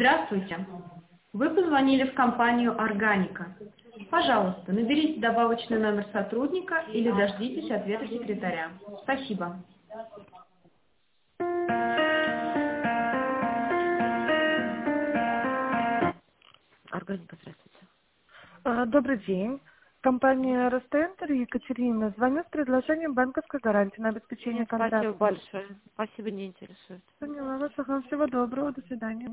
Здравствуйте. Вы позвонили в компанию «Органика». Пожалуйста, наберите добавочный номер сотрудника или дождитесь ответа секретаря. Спасибо. Органика, здравствуйте. Добрый день. Компания Ростентер, Екатерина. Звоню с предложением банковской гарантии на обеспечение Нет, контракта. спасибо большое. Спасибо, не интересует. Поняла вас. Ага, всего доброго. До свидания.